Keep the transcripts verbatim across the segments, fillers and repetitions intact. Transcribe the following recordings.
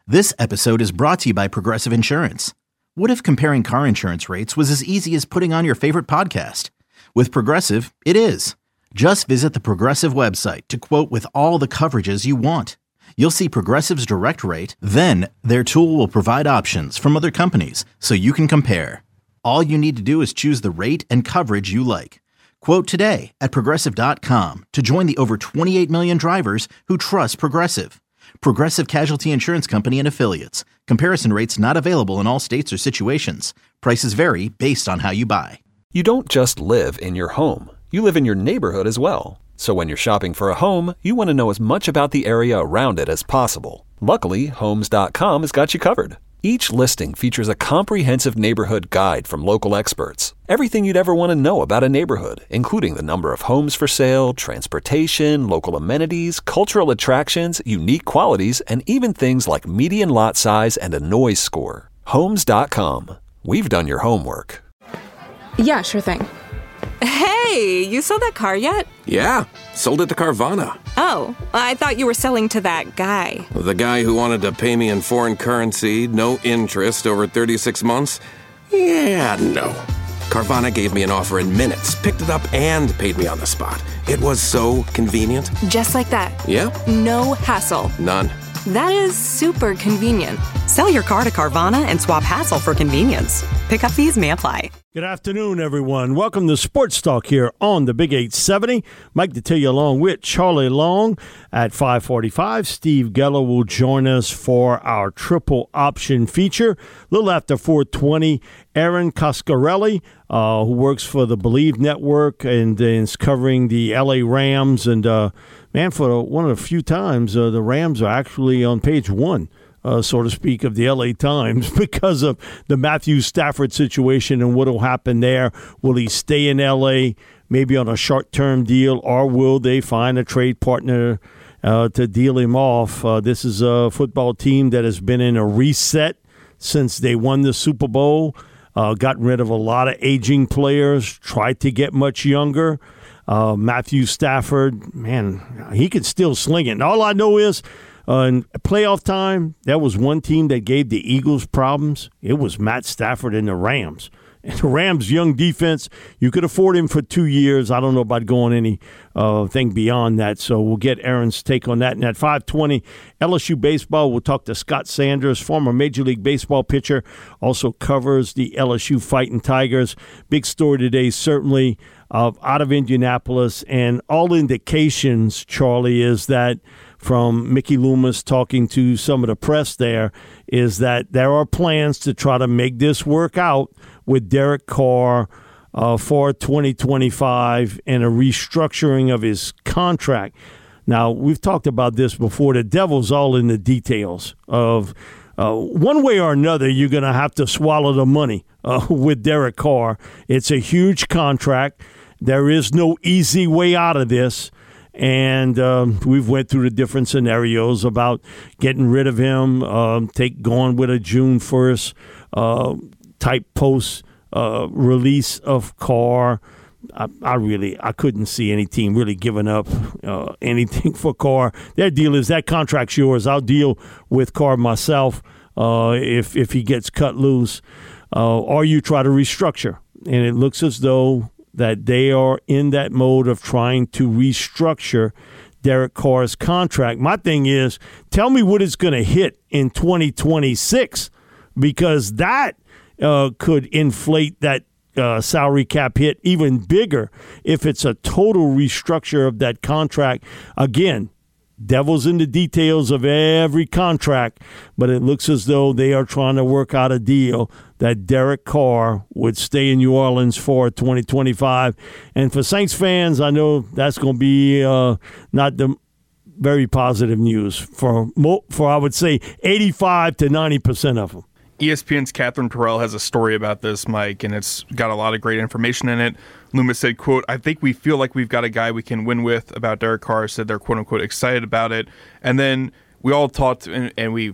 This episode is brought to you by Progressive Insurance. What if comparing car insurance rates was as easy as putting on your favorite podcast? With Progressive, it is. Just visit the Progressive website to quote with all the coverages you want. You'll see Progressive's direct rate, then their tool will provide options from other companies so you can compare. All you need to do is choose the rate and coverage you like. Quote today at progressive dot com to join the over twenty-eight million drivers who trust Progressive. Progressive Casualty Insurance Company and Affiliates. Comparison rates not available in all states or situations. Prices vary based on how you buy. You don't just live in your home. You live in your neighborhood as well. So when you're shopping for a home, you want to know as much about the area around it as possible. Luckily, Homes dot com has got you covered. Each listing features a comprehensive neighborhood guide from local experts. Everything you'd ever want to know about a neighborhood, including the number of homes for sale, transportation, local amenities, cultural attractions, unique qualities, and even things like median lot size and a noise score. Homes dot com. We've done your homework. Yeah, sure thing. Hey, you sold that car yet? Yeah, sold it to Carvana. Oh, I thought you were selling to that guy. The guy who wanted to pay me in foreign currency, no interest, over thirty-six months? Yeah, no. Carvana gave me an offer in minutes, picked it up, and paid me on the spot. It was so convenient. Just like that. Yeah. No hassle. None. That is super convenient. Sell your car to Carvana and swap hassle for convenience. Pickup fees may apply. Good afternoon, everyone. Welcome to Sports Talk here on the Big eight seventy. Mike Detillier along with Charlie Long at five forty-five. Steve Geller will join us for our triple option feature. A little after four twenty, Aaron Coscarelli, uh, who works for the Believe Network and is covering the L A Rams. And, uh, man, for one of the few times, uh, the Rams are actually on page one. Uh, so to speak, of the L A Times because of the Matthew Stafford situation and what will happen there. Will he stay in L A maybe on a short-term deal, or will they find a trade partner uh, to deal him off? Uh, this is a football team that has been in a reset since they won the Super Bowl, uh, gotten rid of a lot of aging players, tried to get much younger. Uh, Matthew Stafford, man, he could still sling it. And all I know is, Uh, in playoff time, that was one team that gave the Eagles problems. It was Matt Stafford and the Rams. And the Rams' young defense, you could afford him for two years. I don't know about going any uh, thing beyond that. So we'll get Aaron's take on that. And at five twenty, L S U baseball, we'll talk to Scott Sanders, former Major League Baseball pitcher, also covers the L S U Fighting Tigers. Big story today, certainly, of out of Indianapolis. And all indications, Charlie, is that from Mickey Loomis talking to some of the press there, is that there are plans to try to make this work out with Derek Carr uh, for twenty twenty-five and a restructuring of his contract. Now, we've talked about this before. The devil's all in the details of uh, one way or another, you're going to have to swallow the money uh, with Derek Carr. It's a huge contract. There is no easy way out of this. And um, we've went through the different scenarios about getting rid of him, um, take going with a June first uh, type post uh, release of Carr. I, I really I couldn't see any team really giving up uh, anything for Carr. Their deal is that contract's yours. I'll deal with Carr myself uh, if if he gets cut loose, uh, or you try to restructure. And it looks as though that they are in that mode of trying to restructure Derek Carr's contract. My thing is, tell me what it's going to hit in twenty twenty-six, because that uh, could inflate that uh, salary cap hit even bigger if it's a total restructure of that contract. Again, devil's in the details of every contract, but it looks as though they are trying to work out a deal that Derek Carr would stay in New Orleans for twenty twenty-five. And for Saints fans, I know that's going to be uh, not the very positive news for, for I would say, eighty-five to ninety percent of them. E S P N's Catherine Terrell has a story about this, Mike, and it's got a lot of great information in it. Loomis said, quote, "I think we feel like we've got a guy we can win with." About Derek Carr, said they're, quote unquote, excited about it. And then we all talked and, and we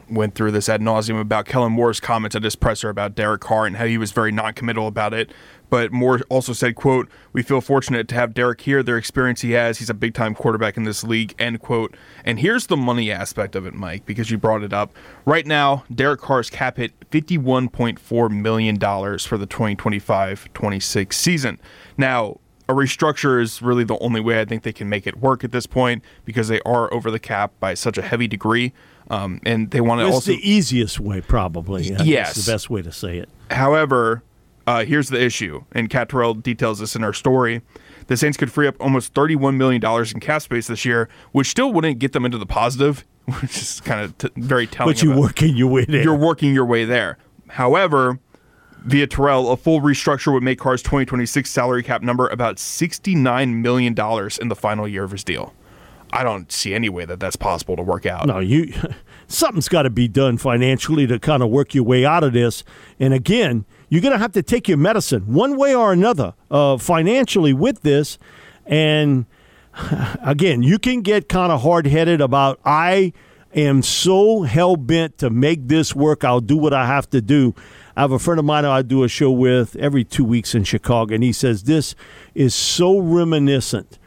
went through this ad nauseum about Kellen Moore's comments at his presser about Derek Carr and how he was very non-committal about it. But Moore also said, quote, "We feel fortunate to have Derek here. Their experience he has, he's a big-time quarterback in this league," end quote. And here's the money aspect of it, Mike, because you brought it up. Right now, Derek Carr's cap hit fifty-one point four million dollars for the twenty twenty-five twenty-six season. Now, a restructure is really the only way I think they can make it work at this point because they are over the cap by such a heavy degree. Um, and they want to also... It's the easiest way, probably. I yes. That's the best way to say it. However... Uh, here's the issue, and Cat Terrell details this in our story. The Saints could free up almost thirty-one million dollars in cap space this year, which still wouldn't get them into the positive, which is kind of t- very telling. But you're about. working your way there. You're working your way there. However, via Terrell, a full restructure would make Carr's twenty twenty-six salary cap number about sixty-nine million dollars in the final year of his deal. I don't see any way that that's possible to work out. No, you something's got to be done financially to kind of work your way out of this. And again, you're going to have to take your medicine one way or another uh, financially with this. And again, you can get kind of hard-headed about, I am so hell-bent to make this work, I'll do what I have to do. I have a friend of mine I do a show with every two weeks in Chicago, and he says this is so reminiscent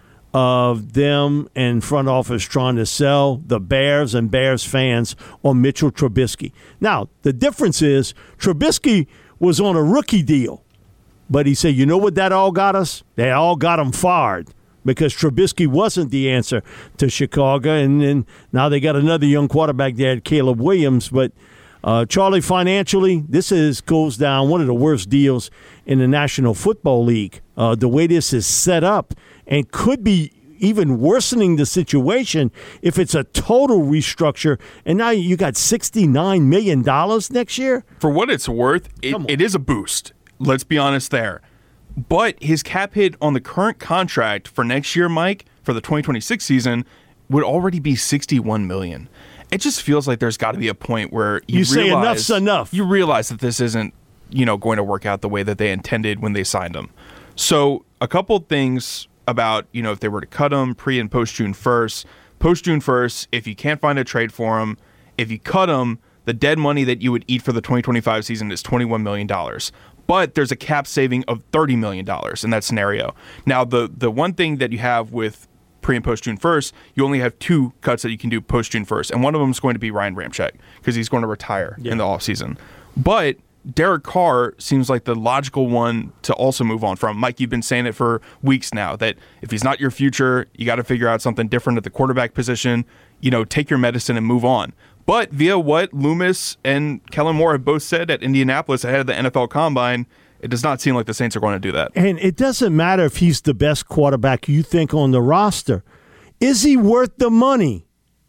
of them and front office trying to sell the Bears and Bears fans on Mitchell Trubisky. Now, the difference is Trubisky was on a rookie deal, but he said, you know what that all got us? They all got him fired because Trubisky wasn't the answer to Chicago, and then now they got another young quarterback there, Caleb Williams. But uh, Charlie, financially, this is goes down one of the worst deals in the National Football League. Uh, the way this is set up, and could be even worsening the situation if it's a total restructure. And now you got sixty-nine million dollars next year? For what it's worth, it, it is a boost. Let's be honest there. But his cap hit on the current contract for next year, Mike, for the twenty twenty-six season, would already be sixty-one million dollars. It just feels like there's got to be a point where you, you say realize, enough's enough. You realize that this isn't, you know, going to work out the way that they intended when they signed him. So a couple things about, you know, if they were to cut him pre and post June first. Post June first, if you can't find a trade for him, if you cut him, the dead money that you would eat for the twenty twenty-five season is twenty-one million dollars. But there's a cap saving of thirty million dollars in that scenario. Now, the the one thing that you have with pre and post June first, you only have two cuts that you can do post June first. And one of them is going to be Ryan Ramczyk because he's going to retire yeah. in the offseason. But Derek Carr seems like the logical one to also move on from. Mike, you've been saying it for weeks now that if he's not your future, you got to figure out something different at the quarterback position. You know, take your medicine and move on. But via what Loomis and Kellen Moore have both said at Indianapolis ahead of the N F L Combine, it does not seem like the Saints are going to do that. And it doesn't matter if he's the best quarterback you think on the roster. Is he worth the money?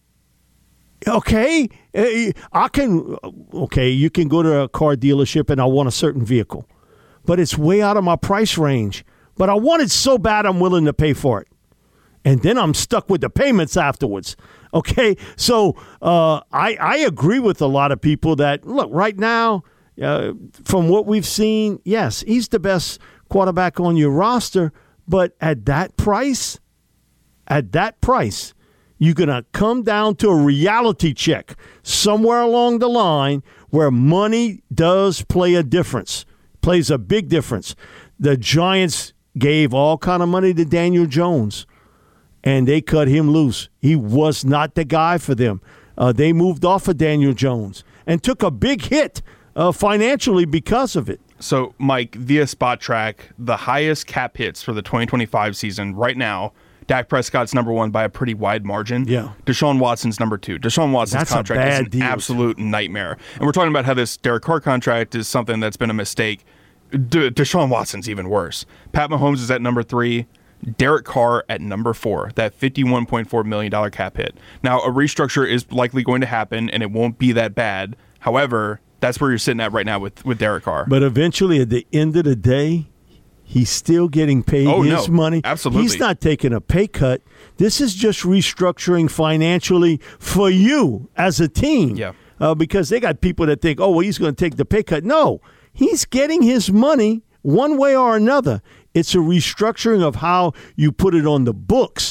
Okay, I can, okay, you can go to a car dealership and I want a certain vehicle, but it's way out of my price range. But I want it so bad I'm willing to pay for it. And then I'm stuck with the payments afterwards. Okay, so uh, I, I agree with a lot of people that, look, right now, uh, from what we've seen, yes, he's the best quarterback on your roster, but at that price, at that price, you're going to come down to a reality check somewhere along the line where money does play a difference, plays a big difference. The Giants gave all kind of money to Daniel Jones, and they cut him loose. He was not the guy for them. Uh, they moved off of Daniel Jones and took a big hit uh, financially because of it. So, Mike, via Spot Track, the highest cap hits for the twenty twenty-five season right now, Dak Prescott's number one by a pretty wide margin. Yeah. Deshaun Watson's number two. Deshaun Watson's that's contract is an deal. absolute nightmare. And we're talking about how this Derek Carr contract is something that's been a mistake. De- Deshaun Watson's even worse. Pat Mahomes is at number three. Derek Carr at number four. That fifty-one point four million dollars cap hit. Now, a restructure is likely going to happen, and it won't be that bad. However, that's where you're sitting at right now with, with Derek Carr. But eventually, at the end of the day, he's still getting paid oh, his no. money. Absolutely. He's not taking a pay cut. This is just restructuring financially for you as a team. Yeah. Uh, because they got people that think, oh, well, he's going to take the pay cut. No, he's getting his money one way or another. It's a restructuring of how you put it on the books.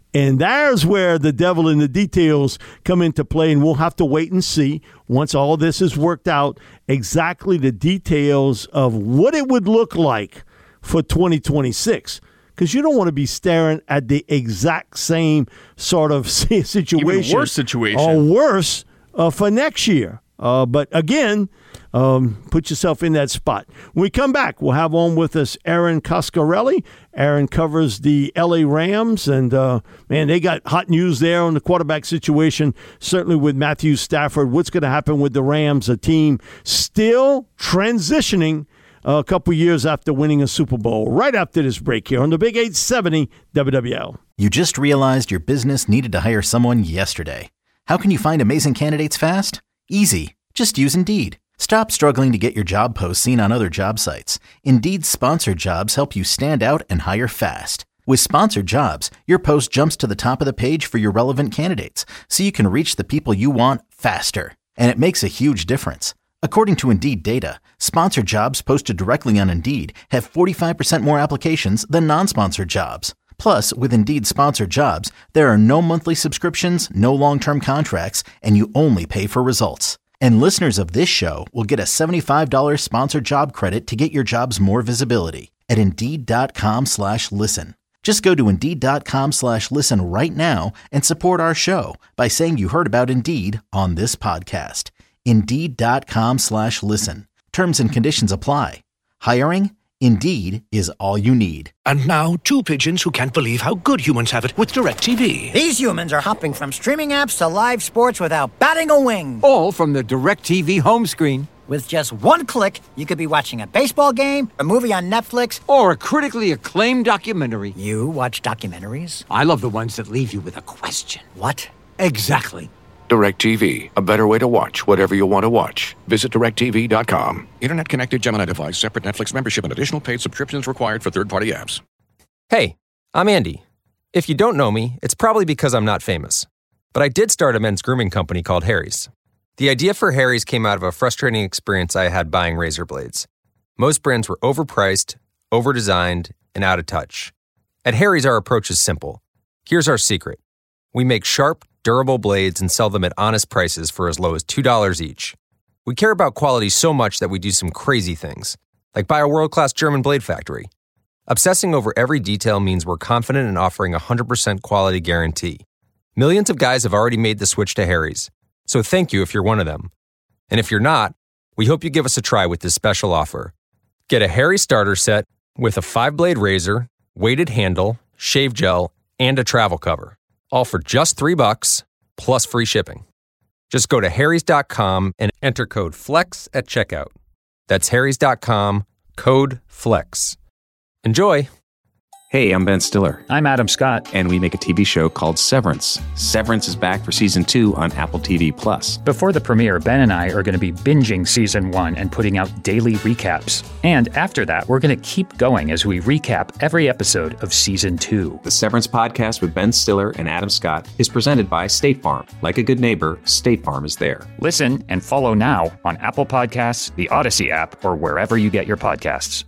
And there's where the devil in the details come into play, and we'll have to wait and see once all this is worked out exactly the details of what it would look like for twenty twenty-six. Because you don't want to be staring at the exact same sort of situation. Even worse situation. Or worse uh, for next year. Uh, but again, um, put yourself in that spot. When we come back, we'll have on with us Aaron Coscarelli. Aaron covers the L A Rams, and, uh, man, they got hot news there on the quarterback situation, certainly with Matthew Stafford. What's going to happen with the Rams, a team still transitioning a couple years after winning a Super Bowl? Right after this break here on the Big eight seventy W W L. You just realized your business needed to hire someone yesterday. How can you find amazing candidates fast? Easy. Just use Indeed. Stop struggling to get your job posts seen on other job sites. Indeed's sponsored jobs help you stand out and hire fast. With sponsored jobs, your post jumps to the top of the page for your relevant candidates, so you can reach the people you want faster. And it makes a huge difference. According to Indeed data, sponsored jobs posted directly on Indeed have forty-five percent more applications than non-sponsored jobs. Plus, with Indeed sponsored jobs, there are no monthly subscriptions, no long-term contracts, and you only pay for results. And listeners of this show will get a seventy-five dollars sponsored job credit to get your jobs more visibility at Indeed.com slash listen. Just go to Indeed.com slash listen right now and support our show by saying you heard about Indeed on this podcast. Indeed.com slash listen. Terms and conditions apply. Hiring? Indeed is all you need. And now, two pigeons who can't believe how good humans have it with DirecTV. These humans are hopping from streaming apps to live sports without batting a wing. All from the DirecTV home screen. With just one click, you could be watching a baseball game, a movie on Netflix, or a critically acclaimed documentary. You watch documentaries? I love the ones that leave you with a question. What? Exactly. DirecTV, a better way to watch whatever you want to watch. Visit direct T V dot com. Internet connected Gemini device, separate Netflix membership, and additional paid subscriptions required for third-party apps. Hey, I'm Andy. If you don't know me, it's probably because I'm not famous. But I did start a men's grooming company called Harry's. The idea for Harry's came out of a frustrating experience I had buying razor blades. Most brands were overpriced, overdesigned, and out of touch. At Harry's, our approach is simple. Here's our secret. We make sharp, durable blades and sell them at honest prices for as low as two dollars each. We care about quality so much that we do some crazy things, like buy a world-class German blade factory. Obsessing over every detail means we're confident in offering a one hundred percent quality guarantee. Millions of guys have already made the switch to Harry's, so thank you if you're one of them. And if you're not, we hope you give us a try with this special offer. Get a Harry starter set with a five-blade razor, weighted handle, shave gel, and a travel cover. All for just three bucks, plus free shipping. Just go to harrys dot com and enter code FLEX at checkout. That's harrys dot com, code FLEX. Enjoy! Hey, I'm Ben Stiller. I'm Adam Scott. And we make a T V show called Severance. Severance is back for season two on Apple T V Plus. Before the premiere, Ben and I are going to be binging season one and putting out daily recaps. And after that, we're going to keep going as we recap every episode of season two. The Severance podcast with Ben Stiller and Adam Scott is presented by State Farm. Like a good neighbor, State Farm is there. Listen and follow now on Apple Podcasts, the Odyssey app, or wherever you get your podcasts.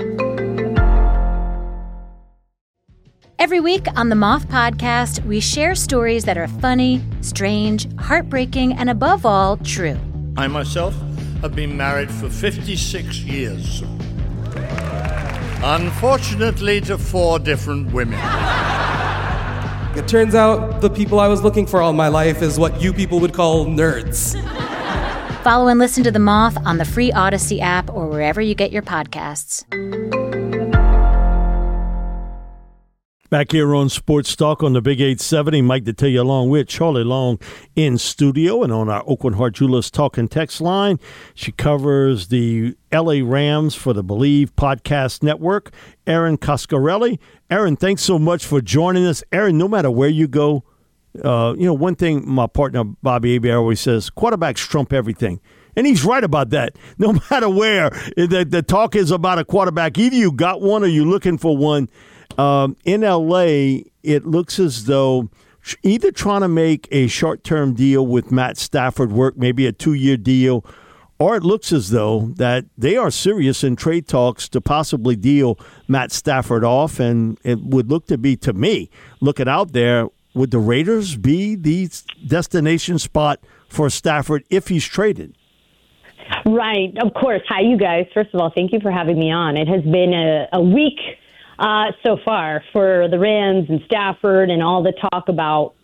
Every week on the Moth Podcast, we share stories that are funny, strange, heartbreaking, and above all, true. I myself have been married for fifty-six years. Unfortunately, to four different women. It turns out the people I was looking for all my life is what you people would call nerds. Follow and listen to The Moth on the free Odyssey app or wherever you get your podcasts. Back here on Sports Talk on the Big eight seventy, Mike Detillier along with Charlie Long in studio and on our Oakland Heart Jewelers talk and text line. She covers the L A Rams for the Believe Podcast Network. Aaron Coscarelli. Aaron, thanks so much for joining us. Aaron, no matter where you go, uh, you know, one thing my partner Bobby Abier always says, quarterbacks trump everything. And he's right about that. No matter where, the, the talk is about a quarterback. Either you got one or you're looking for one. Um, in L A, it looks as though either trying to make a short-term deal with Matt Stafford work, maybe a two-year deal, or it looks as though that they are serious in trade talks to possibly deal Matt Stafford off, and it would look to be, to me, looking out there, would the Raiders be the destination spot for Stafford if he's traded? Right, of course. Hi, you guys. First of all, thank you for having me on. It has been a, a week uh, so far for the Rams and Stafford and all the talk about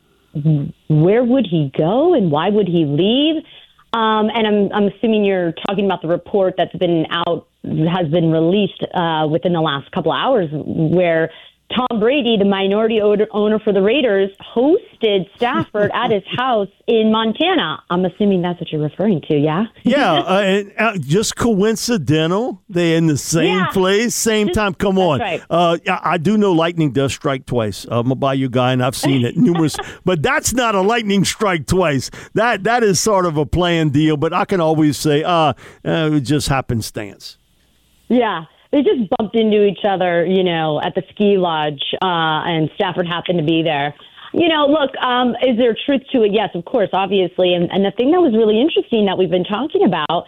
where would he go and why would he leave. Um, and I'm, I'm assuming you're talking about the report that's been out, has been released uh, within the last couple of hours, where Tom Brady, the minority owner for the Raiders, hosted Stafford at his house in Montana. I'm assuming that's what you're referring to, yeah? Yeah, uh, and, uh, just coincidental. They're in the same Yeah. place, same Just- time. Come that's on. right. Uh, I, I do know lightning does strike twice. I'm a Bayou guy, and I've seen it numerous. But that's not a lightning strike twice. That That is sort of a planned deal, but I can always say, uh, uh it just happenstance. Yeah. They just bumped into each other, you know, at the ski lodge, uh, and Stafford happened to be there. You know, look, um, is there truth to it? Yes, of course, obviously. And, and the thing that was really interesting that we've been talking about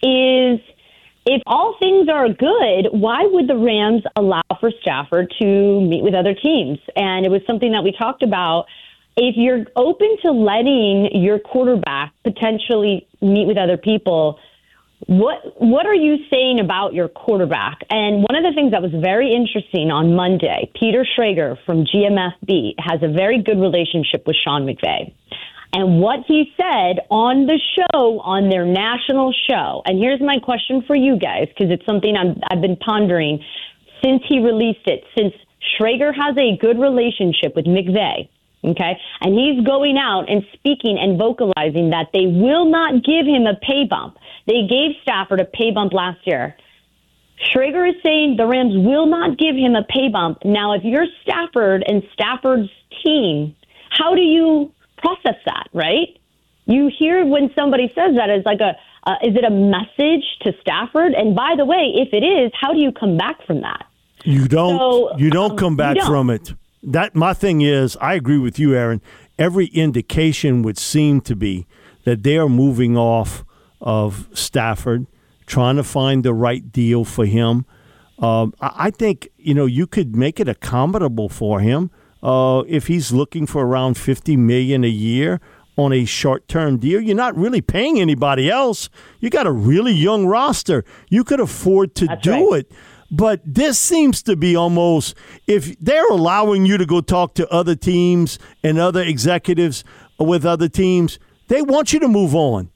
is if all things are good, why would the Rams allow for Stafford to meet with other teams? And it was something that we talked about. If you're open to letting your quarterback potentially meet with other people, What what are you saying about your quarterback? And one of the things that was very interesting on Monday, Peter Schrager from G M F B has a very good relationship with Sean McVay. And what he said on the show, on their national show, and here's my question for you guys, because it's something I'm, I've been pondering since he released it, since Schrager has a good relationship with McVay, okay, and he's going out and speaking and vocalizing that they will not give him a pay bump. They gave Stafford a pay bump last year. Schrager is saying the Rams will not give him a pay bump. Now, if you're Stafford and Stafford's team, how do you process that, right? You hear when somebody says that, it's like a, uh, is it a message to Stafford? And by the way, if it is, how do you come back from that? You don't. So, you don't um, come back you don't. from it. That my thing is, I agree with you, Aaron. Every indication would seem to be that they are moving off of Stafford, trying to find the right deal for him. Um, I I think you know you could make it accommodable for him uh, if he's looking for around fifty million dollars a year on a short-term deal. You're not really paying anybody else. You got a really young roster. You could afford to That's do right. it. But this seems to be almost, if they're allowing you to go talk to other teams and other executives with other teams, they want you to move on.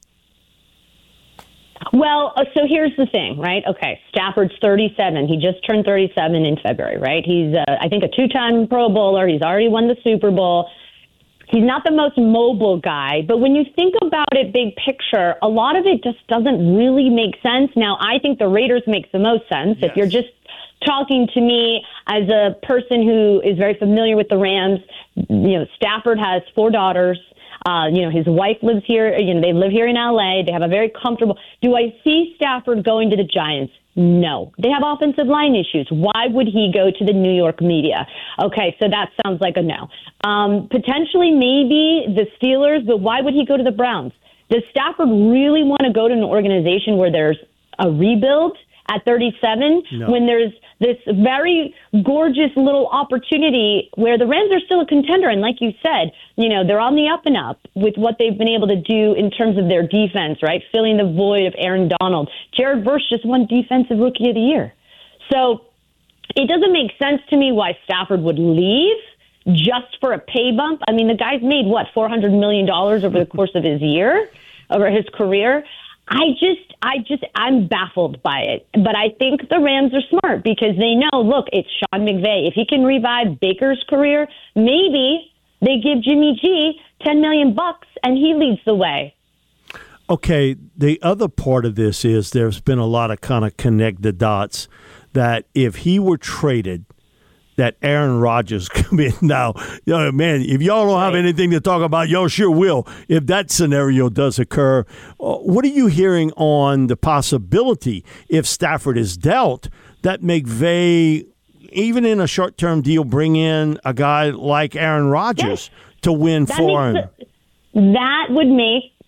Well, uh, so here's the thing, right? Okay, Stafford's thirty-seven. He just turned thirty-seven in February, right? He's, uh, I think, a two-time Pro Bowler. He's already won the Super Bowl. He's not the most mobile guy, but when you think about it big picture, a lot of it just doesn't really make sense. Now, I think the Raiders makes the most sense. Yes. If you're just talking to me as a person who is very familiar with the Rams, you know, Stafford has four daughters. Uh, you know, his wife lives here. You know, they live here in L A. They have a very comfortable. Do I see Stafford going to the Giants? No. They have offensive line issues. Why would he go to the New York media? Okay, so that sounds like a no. Um, potentially, maybe the Steelers, but why would he go to the Browns? Does Stafford really want to go to an organization where there's a rebuild at thirty-seven, No. when there's this very gorgeous little opportunity where the Rams are still a contender? And like you said, you know, they're on the up and up with what they've been able to do in terms of their defense, right? Filling the void of Aaron Donald. Jared Verse just won Defensive Rookie of the Year. So it doesn't make sense to me why Stafford would leave just for a pay bump. I mean, the guy's made, what, four hundred million dollars over the course of his year, over his career. I just, I just, I'm baffled by it. But I think the Rams are smart because they know, look, it's Sean McVay. If he can revive Baker's career, maybe they give Jimmy G ten million bucks and he leads the way. Okay, the other part of this is there's been a lot of kind of connect the dots that if he were traded, that Aaron Rodgers come in now. Yo, man, if y'all don't have anything to talk about, y'all sure will. If that scenario does occur, uh, what are you hearing on the possibility, if Stafford is dealt, that McVay, even in a short-term deal, bring in a guy like Aaron Rodgers Yes. to win That for him? makes the- that would make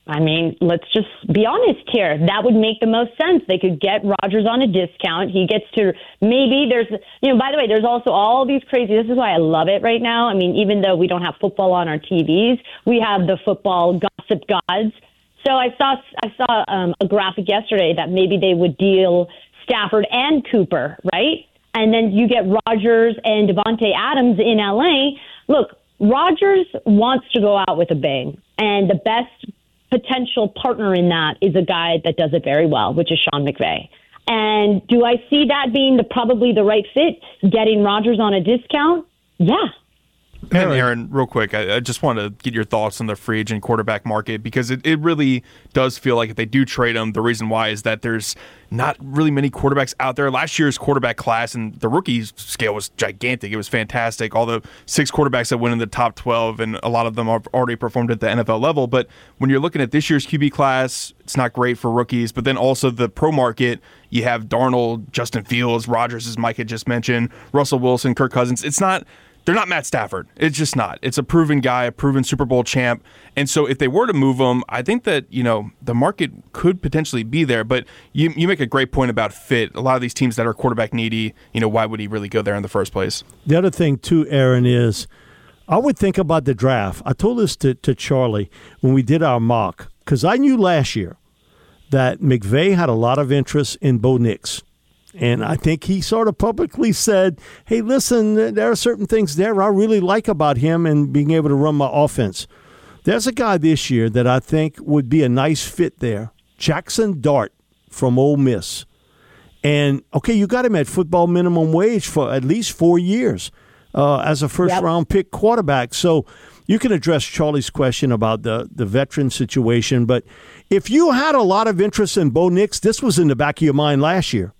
I mean, let's just be honest here. That would make the most sense. They could get Rodgers on a discount. He gets to maybe there's, you know, by the way, there's also all these crazy. This is why I love it right now. I mean, even though we don't have football on our T Vs, we have the football gossip gods. So I saw I saw um, a graphic yesterday that maybe they would deal Stafford and Cooper, right? And then you get Rodgers and Devontae Adams in L A. Look, Rodgers wants to go out with a bang, and the best potential partner in that is a guy that does it very well, which is Sean McVay. And do I see that being the probably the right fit, getting Rodgers on a discount? Yeah. And Aaron, real quick, I, I just want to get your thoughts on the free agent quarterback market, because it, it really does feel like if they do trade him, the reason why is that there's not really many quarterbacks out there. Last year's quarterback class and the rookie scale was gigantic. It was fantastic. All the six quarterbacks that went in the top twelve, and a lot of them have already performed at the N F L level. But when you're looking at this year's Q B class, it's not great for rookies. But then also the pro market, you have Darnold, Justin Fields, Rodgers, as Mike had just mentioned, Russell Wilson, Kirk Cousins. It's not... They're not Matt Stafford. It's just not. It's a proven guy, a proven Super Bowl champ. And so if they were to move him, I think that, you know, the market could potentially be there. But you you make a great point about fit. A lot of these teams that are quarterback needy, you know, why would he really go there in the first place? The other thing, too, Aaron, is I would think about the draft. I told this to, to Charlie when we did our mock, because I knew last year that McVay had a lot of interest in Bo Nix. And I think he sort of publicly said, hey, listen, there are certain things there I really like about him and being able to run my offense. There's a guy this year that I think would be a nice fit there, Jackson Dart from Ole Miss. And, okay, you got him at football minimum wage for at least four years uh, as a first-round yep. pick quarterback. So you can address Charlie's question about the, the veteran situation. But if you had a lot of interest in Bo Nix, this was in the back of your mind last year.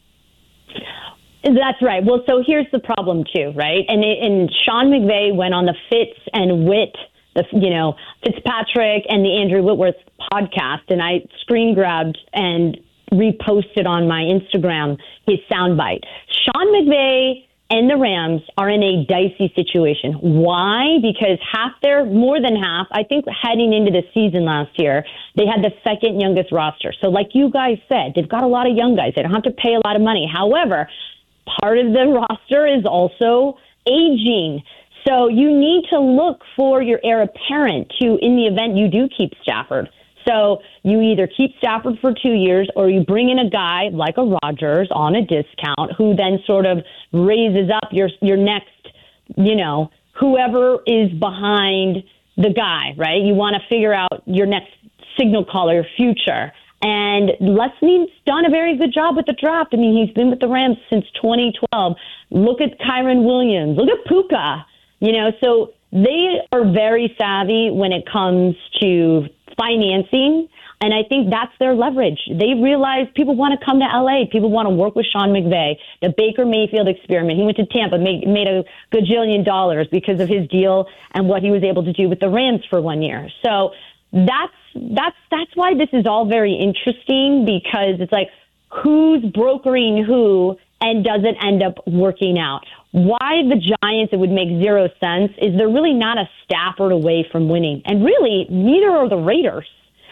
That's right. Well, so here's the problem too, right? And it, and Sean McVay went on the Fitz and Witt, the you know Fitzpatrick and the Andrew Whitworth podcast, and I screen grabbed and reposted on my Instagram his soundbite. Sean McVay and the Rams are in a dicey situation. Why? Because half their, more than half, I think heading into the season last year, they had the second youngest roster. So like you guys said, they've got a lot of young guys. They don't have to pay a lot of money. However, part of the roster is also aging. So you need to look for your heir apparent to, in the event you do keep Stafford. So you either keep Stafford for two years or you bring in a guy like a Rodgers on a discount who then sort of raises up your your next, you know, whoever is behind the guy, right? You want to figure out your next signal caller, future. And Les Snead's done a very good job with the draft. I mean, he's been with the Rams since twenty twelve. Look at Kyron Williams. Look at Puka. You know, so they are very savvy when it comes to financing, and I think that's their leverage. They realize people want to come to L A. People want to work with Sean McVay. The Baker Mayfield experiment. He went to Tampa, made, made a gajillion dollars because of his deal and what he was able to do with the Rams for one year. So that's that's that's why this is all very interesting, because it's like who's brokering who and does it end up working out? Why the Giants, it would make zero sense, is they're really not a Stafford away from winning. And really, neither are the Raiders.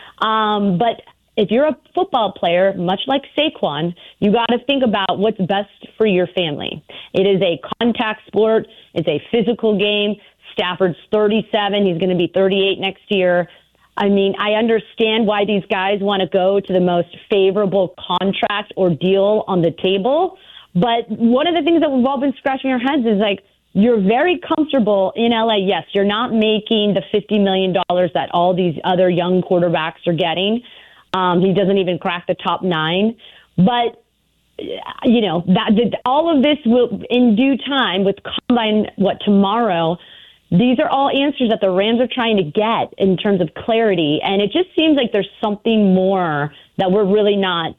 Um, but if you're a football player, much like Saquon, you got to think about what's best for your family. It is a contact sport. It's a physical game. Stafford's thirty-seven. He's going to be thirty-eight next year. I mean, I understand why these guys want to go to the most favorable contract or deal on the table. But one of the things that we've all been scratching our heads is like, you're very comfortable in L A. Yes, you're not making the fifty million dollars that all these other young quarterbacks are getting. Um, he doesn't even crack the top nine. But, you know, that all of this will, in due time, with Combine, what, tomorrow, these are all answers that the Rams are trying to get in terms of clarity. And it just seems like there's something more that we're really not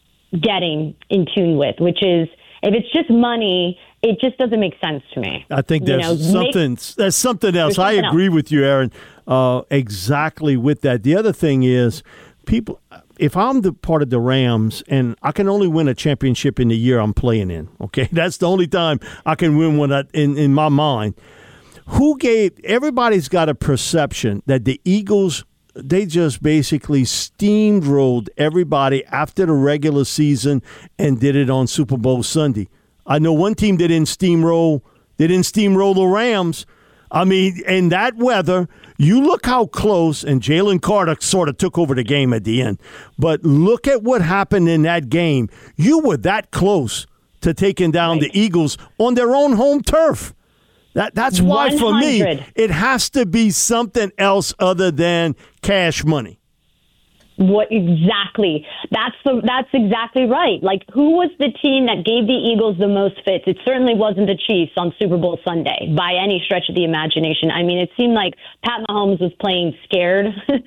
getting in tune with, which is, if it's just money, it just doesn't make sense to me. I think there's you know, something make, there's something else. There's something I agree else. with you, Aaron, uh, exactly with that. The other thing is, people, if I'm the part of the Rams and I can only win a championship in the year I'm playing in, okay, that's the only time I can win one in, in my mind. Who gave – everybody's got a perception that the Eagles they just basically steamrolled everybody after the regular season and did it on Super Bowl Sunday. I know one team that didn't steamroll, they didn't steamroll the Rams. I mean, in that weather, you look how close, and Jalen Carter sort of took over the game at the end. But look at what happened in that game. You were that close to taking down right. the Eagles on their own home turf. That That's why, one hundred for me, it has to be something else other than cash money. What exactly? That's the that's exactly right. Like, who was the team that gave the Eagles the most fits? It certainly wasn't the Chiefs on Super Bowl Sunday by any stretch of the imagination. I mean, it seemed like Pat Mahomes was playing scared.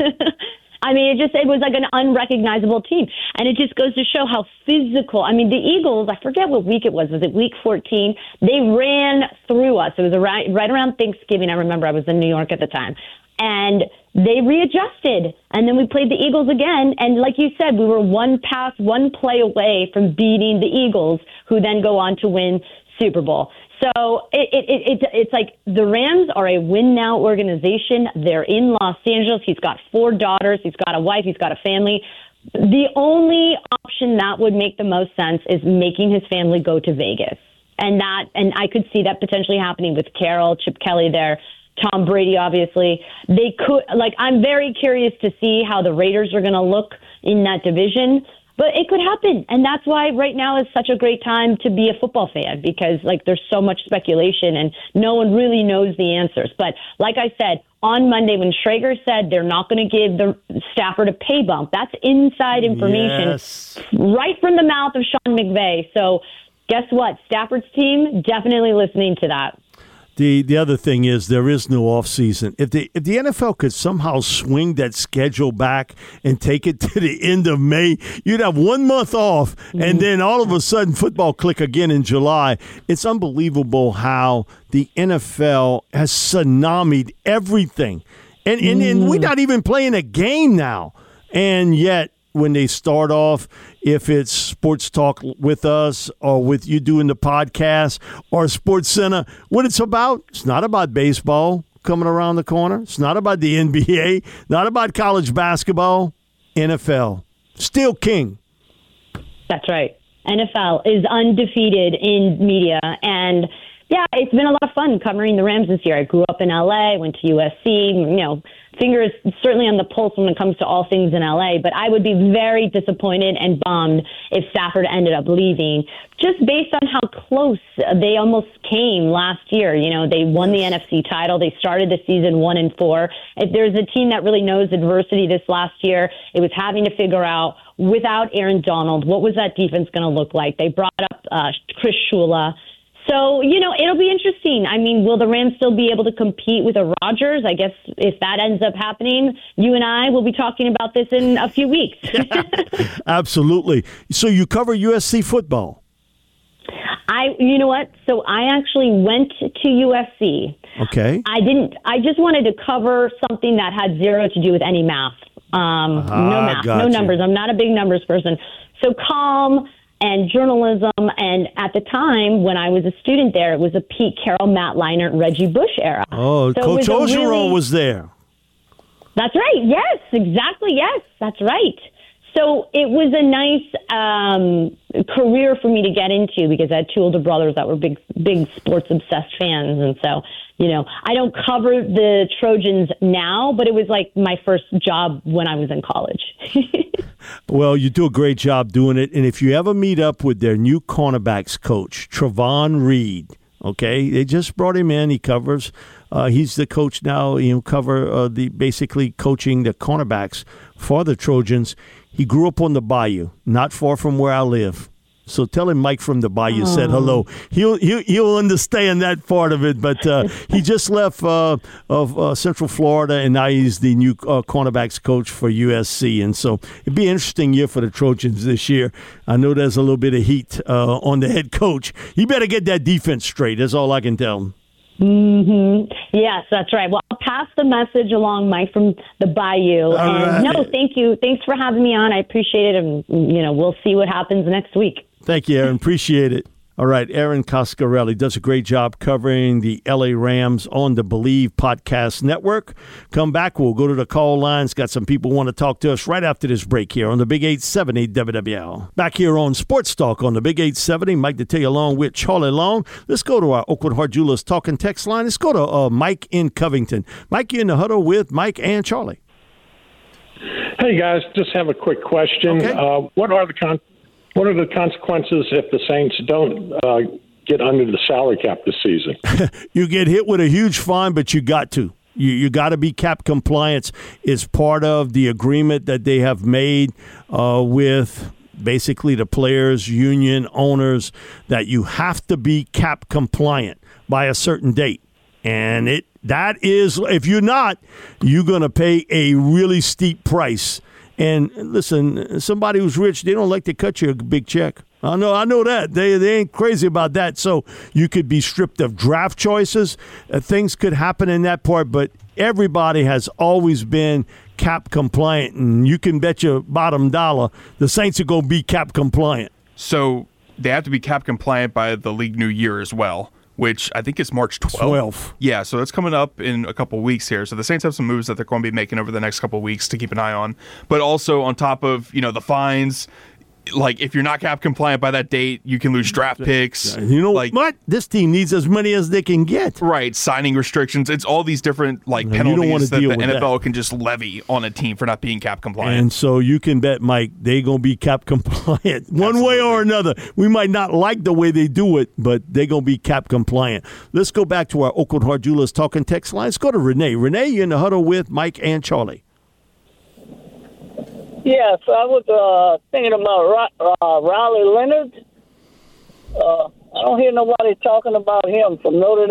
I mean, it just it was like an unrecognizable team, and it just goes to show how physical. I mean, the Eagles. I forget what week it was. Was it week fourteen? They ran through us. It was around, right around Thanksgiving. I remember I was in New York at the time. And they readjusted, and then we played the Eagles again. And like you said, we were one pass, one play away from beating the Eagles, who then go on to win Super Bowl. So it, it, it, it, it's like the Rams are a win-now organization. They're in Los Angeles. He's got four daughters. He's got a wife. He's got a family. The only option that would make the most sense is making his family go to Vegas. And that, and I could see that potentially happening with Carol, Chip Kelly there. Tom Brady, obviously. They could, like, I'm very curious to see how the Raiders are going to look in that division, but it could happen. And that's why right now is such a great time to be a football fan, because, like, there's so much speculation and no one really knows the answers. But like I said, on Monday, when Schrager said they're not going to give the Stafford a pay bump, that's inside information yes. right from the mouth of Sean McVay. So guess what? Stafford's team definitely listening to that. The the other thing is there is no offseason. If the if the N F L could somehow swing that schedule back and take it to the end of May, you'd have one month off, mm-hmm. and then all of a sudden football click again in July. It's unbelievable how the N F L has tsunamied everything. And, and, mm. and we're not even playing a game now. And yet, when they start off, if it's Sports Talk with us or with you doing the podcast or Sports Center, what it's about, it's not about baseball coming around the corner. It's not about the N B A, not about college basketball. N F L, still king. That's right. N F L is undefeated in media. And, yeah, it's been a lot of fun covering the Rams this year. I grew up in L A, went to U S C, you know, fingers certainly on the pulse when it comes to all things in L A, but I would be very disappointed and bummed if Stafford ended up leaving, just based on how close they almost came last year. You know, they won the N F C title. They started the season one and four. If there's a team that really knows adversity this last year, it was having to figure out, without Aaron Donald, what was that defense going to look like? They brought up uh, Chris Shula. So, you know, it'll be interesting. I mean, will the Rams still be able to compete with the Rodgers? I guess if that ends up happening, you and I will be talking about this in a few weeks. Absolutely. So you cover U S C football? I, you know what? So I actually went to U S C. Okay. I didn't, I just wanted to cover something that had zero to do with any math. Um, Ah, no math, gotcha. no numbers. I'm not a big numbers person. So calm and journalism, and at the time when I was a student there, it was a Pete Carroll, Matt Leinart, Reggie Bush era. Oh, So it Coach was a Orgeron really- was there. That's right. Yes, exactly. Yes, that's right. So it was a nice um, career for me to get into, because I had two older brothers that were big, big sports obsessed fans. And so, you know, I don't cover the Trojans now, but it was like my first job when I was in college. Well, you do a great job doing it. And if you ever meet up with their new cornerbacks coach, Travon Reed, okay, they just brought him in. He covers, uh, he's the coach now, you know, cover uh, the basically coaching the cornerbacks for the Trojans. He grew up on the Bayou, not far from where I live. So tell him Mike from the Bayou Oh. said hello. He'll, he'll he'll understand that part of it. But uh, he just left uh, of uh, Central Florida, and now he's the new uh, cornerbacks coach for U S C. And so it'd be an interesting year for the Trojans this year. I know there's a little bit of heat uh, on the head coach. He better get that defense straight. That's all I can tell him. Mm-hmm. Yes, that's right. Well, I'll pass the message along, Mike from the Bayou. All and right. no, thank you. Thanks for having me on. I appreciate it. And, you know, we'll see what happens next week. Thank you, Aaron. Appreciate it. All right, Aaron Coscarelli does a great job covering the L A Rams on the Believe Podcast Network. Come back, we'll go to the call lines. Got some people want to talk to us right after this break here on the Big eight seventy W W L. Back here on Sports Talk on the Big eight seventy, Mike Detillier along with Charlie Long. Let's go to our Oakwood Heart Jewelers talking text line. Let's go to uh, Mike in Covington. Mike, you in the huddle with Mike and Charlie. Hey, guys, just have a quick question. Okay. Uh, what are the con- What are the consequences if the Saints don't uh, get under the salary cap this season? You get hit with a huge fine, but you got to. You you got to be cap compliance. Is part of the agreement that they have made uh, with basically the players, union owners, that you have to be cap compliant by a certain date. And it that is, if you're not, you're going to pay a really steep price. And listen, somebody who's rich, they don't like to cut you a big check. I know, I know that. They they ain't crazy about that. So you could be stripped of draft choices. Uh, things could happen in that part, but everybody has always been cap compliant, and you can bet your bottom dollar the Saints are going to be cap compliant. So they have to be cap compliant by the league new year as well, which I think is March twelfth. twelfth. Yeah, so it's coming up in a couple weeks here. So the Saints have some moves that they're going to be making over the next couple weeks to keep an eye on. But also on top of, you know, the fines, like if you're not cap compliant by that date, you can lose draft picks. You know like, what? This team needs as many as they can get. Right, signing restrictions. It's all these different like No, you don't wanna penalties that deal the with N F L that. can just levy on a team for not being cap compliant. And so you can bet, Mike, they're going to be cap compliant one way or another. We might not like the way they do it, but they're going to be cap compliant. Let's go back to our Oakwood Heart Jewelers talking text line. Let's go to Renee. Renee, you're in the huddle with Mike and Charlie. Yes, I was uh, thinking about uh, Riley Leonard. Uh, I don't hear nobody talking about him from Notre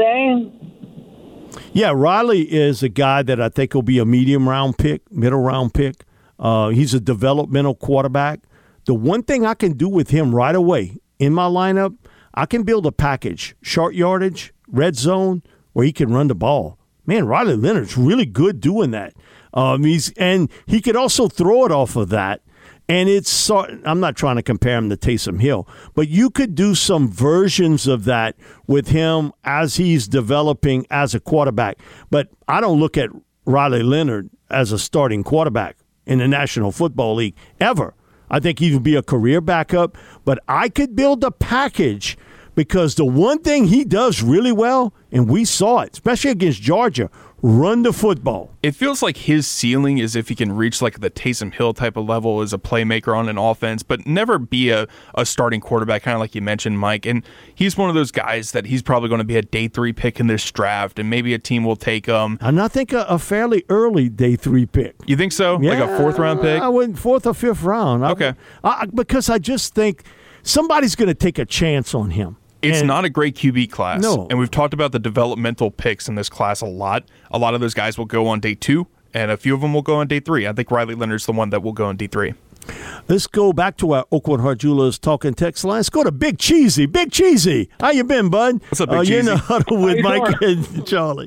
Dame. Yeah, Riley is a guy that I think will be a medium round pick, middle round pick. Uh, he's a developmental quarterback. The one thing I can do with him right away in my lineup, I can build a package, short yardage, red zone, where he can run the ball. Man, Riley Leonard's really good doing that. Um, he's and he could also throw it off of that. And it's sort. I'm not trying to compare him to Taysom Hill, but you could do some versions of that with him as he's developing as a quarterback. But I don't look at Riley Leonard as a starting quarterback in the National Football League ever. I think he would be a career backup, but I could build a package because the one thing he does really well, and we saw it, especially against Georgia, run the football. It feels like his ceiling is if he can reach like the Taysom Hill type of level as a playmaker on an offense, but never be a, a starting quarterback, kind of like you mentioned, Mike. And he's one of those guys that he's probably going to be a day three pick in this draft, and maybe a team will take him. And I think a, a fairly early day three pick. You think so? Yeah, like a fourth round pick? I went fourth or fifth round. I, Okay. I, because I just think somebody's going to take a chance on him. It's And- not a great Q B class. No. And we've talked about the developmental picks in this class a lot. A lot of those guys will go on day two, and a few of them will go on day three. I think Riley Leonard's the one that will go on day three. Let's go back to our Oakwood Heart Jewelers talking text line. Let's go to Big Cheesy. Big Cheesy. How you been, bud? What's up, Big uh, You're in the Cheesy? huddle with How you Mike and Charlie.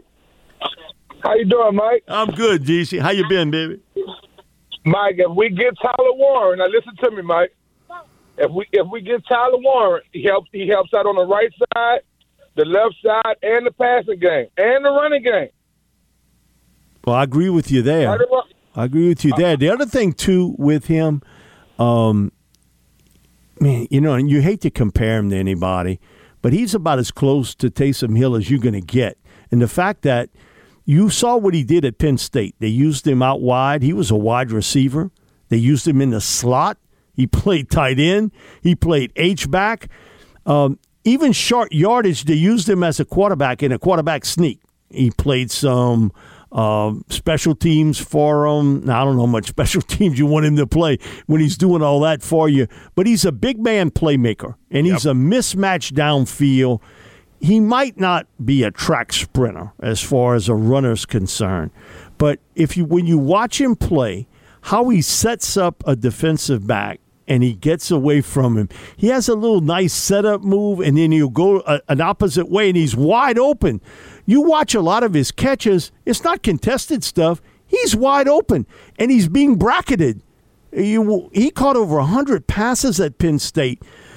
How you doing, Mike? I'm good, Cheesy. How you been, baby? Mike, if we get Tyler Warren, now listen to me, Mike. If we if we get Tyler Warren, he helps he helps out on the right side, the left side, and the passing game, and the running game. Well, I agree with you there. Right about- I agree with you there. The other thing, too, with him, um, man, you know, and you hate to compare him to anybody, but he's about as close to Taysom Hill as you're going to get. And the fact that you saw what he did at Penn State. They used him out wide. He was a wide receiver. They used him in the slot. He played tight end. He played H-back. Um, even short yardage, they used him as a quarterback in a quarterback sneak. He played some um, special teams for him. Now, I don't know how much special teams you want him to play when he's doing all that for you. But he's a big man playmaker, and he's Yep. a mismatch downfield. He might not be a track sprinter as far as a runner's concerned. But if you when you watch him play, how he sets up a defensive back, and he gets away from him. He has a little nice setup move, and then he'll go a, an opposite way, and he's wide open. You watch a lot of his catches. It's not contested stuff. He's wide open, and he's being bracketed. You, he caught over one hundred passes at Penn State.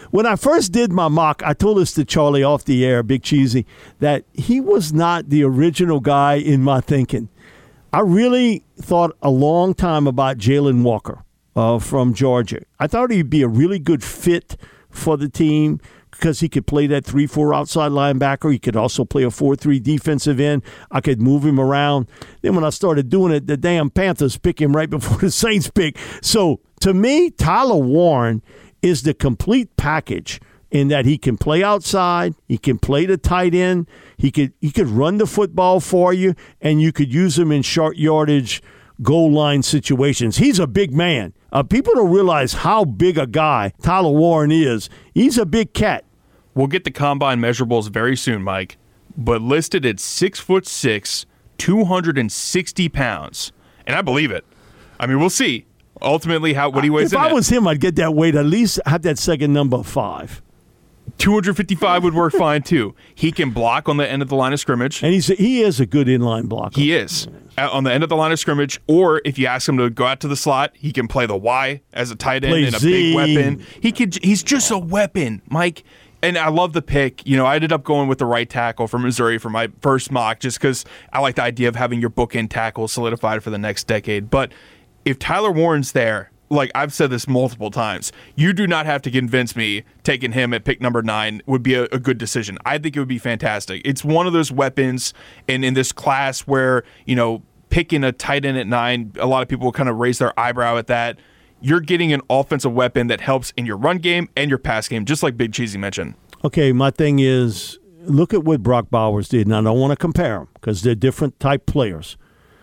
When I first did my mock, I told this to Charlie off the air, Big Cheesy, that he was not the original guy in my thinking. I really thought a long time about Jalen Walker uh, from Georgia. I thought he'd be a really good fit for the team because he could play that three four outside linebacker. He could also play a four three defensive end. I could move him around. Then when I started doing it, the damn Panthers pick him right before the Saints pick. So to me, Tyler Warren is the complete package in that he can play outside, he can play the tight end, he could he could run the football for you, and you could use him in short yardage goal line situations. He's a big man. Uh, people don't realize how big a guy Tyler Warren is. He's a big cat. We'll get the combine measurables very soon, Mike, but listed at six foot six, two hundred sixty pounds, and I believe it. I mean, we'll see. Ultimately, how what he weighs if in I at. was him, I'd get that weight, at least have that second number of five. two hundred fifty-five would work fine, too. He can block on the end of the line of scrimmage. And he's a, he is a good inline blocker. He is. Out on the end of the line of scrimmage, or if you ask him to go out to the slot, he can play the Y as a tight end Play and a Z. big weapon. He could. He's just a weapon, Mike. And I love the pick. You know, I ended up going with the right tackle from Missouri for my first mock just because I like the idea of having your bookend tackle solidified for the next decade. But if Tyler Warren's there, like I've said this multiple times, you do not have to convince me taking him at pick number nine would be a, a good decision. I think it would be fantastic. It's one of those weapons, and in this class where, you know, picking a tight end at nine, a lot of people will kind of raise their eyebrow at that. You're getting an offensive weapon that helps in your run game and your pass game, just like Big Cheesy mentioned. Okay, my thing is, look at what Brock Bowers did. Now, I don't want to compare them because they're different type players.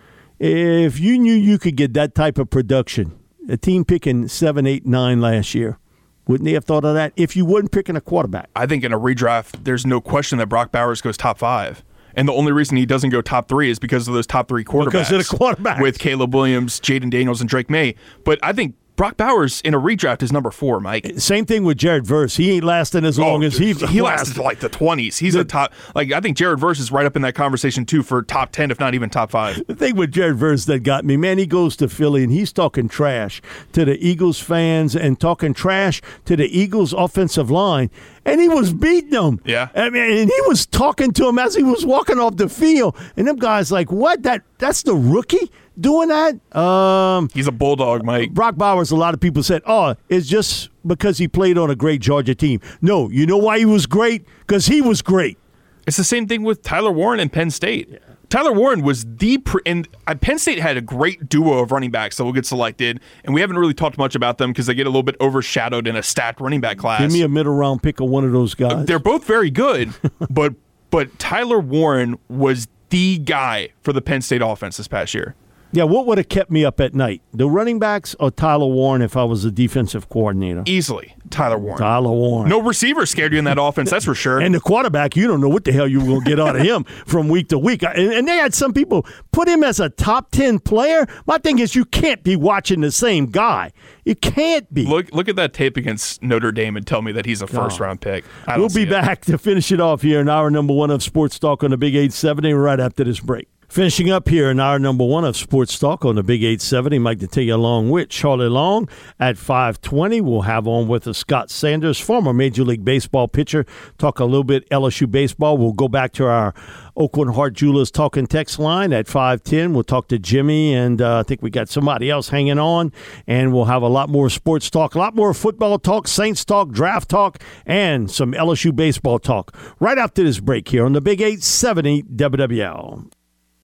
If you knew you could get that type of production, a team picking seven, eight, nine last year, wouldn't they have thought of that if you weren't picking a quarterback? I think in a redraft, there's no question that Brock Bowers goes top five. And the only reason he doesn't go top three is because of those top three quarterbacks. Because of the quarterbacks. With Caleb Williams, Jaden Daniels, and Drake May. But I think Brock Bowers in a redraft is number four, Mike. Same thing with Jared Verse. He ain't lasting as long oh, as he He lasted to like the twenties. He's the, a top, like I think Jared Verse is right up in that conversation too for top ten, if not even top five. The thing with Jared Verse that got me, man, he goes to Philly and he's talking trash to the Eagles fans and talking trash to the Eagles offensive line. And he was beating them. Yeah. I mean, and he was talking to him as he was walking off the field. And them guys like, what? That That's the rookie doing that? Um, He's a bulldog, Mike. Brock Bowers, a lot of people said, oh, it's just because he played on a great Georgia team. No, you know why he was great? Because he was great. It's the same thing with Tyler Warren and Penn State. Yeah. Tyler Warren was the pre- – and Penn State had a great duo of running backs that will get selected, and we haven't really talked much about them because they get a little bit overshadowed in a stacked running back class. Give me a middle-round pick of one of those guys. They're both very good, but but Tyler Warren was the guy for the Penn State offense this past year. Yeah, what would have kept me up at night? The running backs or Tyler Warren if I was a defensive coordinator? Easily, Tyler Warren. Tyler Warren. No receiver scared you in that offense, that's for sure. And the quarterback, you don't know what the hell you were going to get out of him from week to week. And, and they had some people put him as a top ten player. My thing is you can't be watching the same guy. You can't be. Look look at that tape against Notre Dame and tell me that he's a first-round pick. I don't we'll be see back it. to finish it off here in hour number one of Sports Talk on the Big eight seventy right after this break. Finishing up here in our number one of Sports Talk on the Big eight seventy, Mike Detillier along with Charlie Long at five twenty. We'll have on with us Scott Sanders, former Major League Baseball pitcher. Talk a little bit L S U baseball. We'll go back to our Oakland Heart Jewelers talking text line at five ten. We'll talk to Jimmy, and uh, I think we got somebody else hanging on. And we'll have a lot more sports talk, a lot more football talk, Saints talk, draft talk, and some L S U baseball talk right after this break here on the Big eight seventy W W L.